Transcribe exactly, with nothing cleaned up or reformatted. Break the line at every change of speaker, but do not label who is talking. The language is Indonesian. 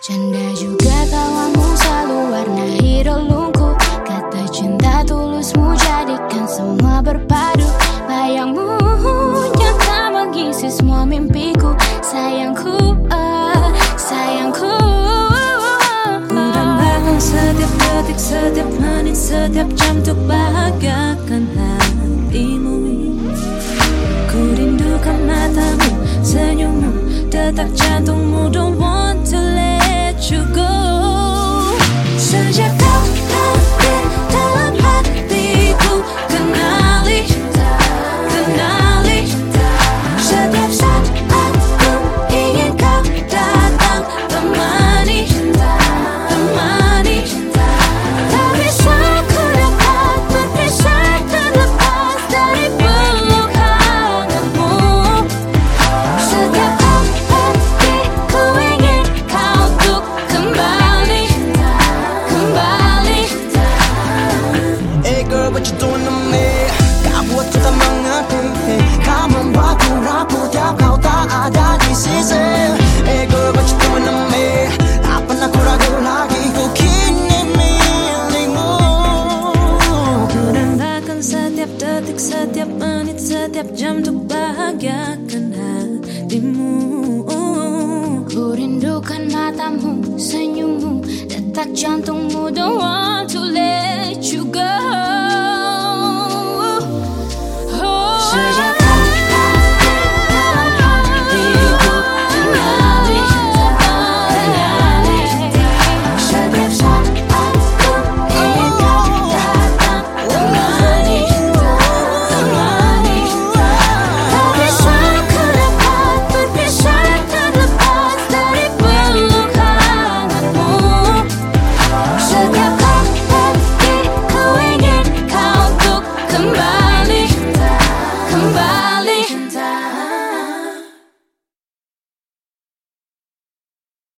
Canda juga tawamu selalu warnai relungku. Kata cinta tulusmu jadikan semua berpadu. Bayangmu nyata mengisi semua mimpiku. Sayangku, uh, sayangku.
Ku dambakan setiap detik, setiap menit, setiap jam untuk bahagiakan hatimu. Ku rindukan matamu, senyummu, detak jantungmu. Don't want to let you go. Sejak kau hadir dalam hatiku, kenali, kenali. Setiap saat aku ingin kau datang, temani, temani. Tak bisa ku dapat berpisah, terlepas dari peluk hangatmu. Setiap hati ku ingin kau untuk kembali, kembali.
Hey girl, what you doing to me? Kau buat kita mengerti. Kau membuatku rapuh tiap kau tak ada di sisi. Hey girl, what you doing to me? Tak pernah ku ragu lagi, ku kini milikmu.
Ku dambakan setiap detik, setiap menit, setiap jam untuk bahagiakan hatimu.
Ku rindukan matamu, senyummu, detak jantungmu. Don't want to let you go. Oh.
Sejak